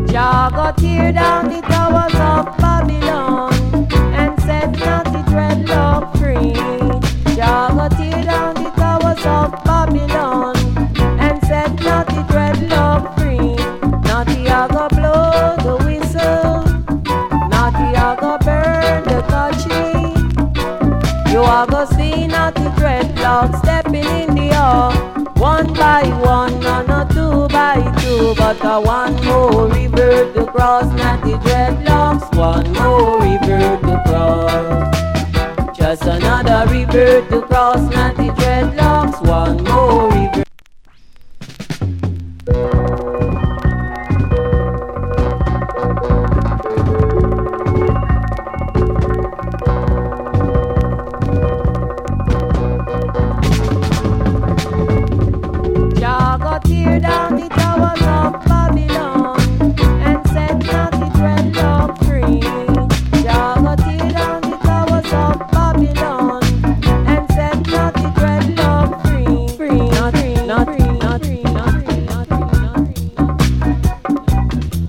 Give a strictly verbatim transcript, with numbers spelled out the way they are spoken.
Jah go tear down the towers of Babylon and set naughty dreadlock free. Jah go tear down the towers of Babylon and set naughty dreadlock free. Naughty a go blow the whistle, naughty a go burn the country. You a go see naughty dreadlocks stepping in the hall, one by one, no, no, two by two, but a one more river to cross, naughty dreadlocks, one more river to cross. Just another river to cross, naughty dreadlocks, one more river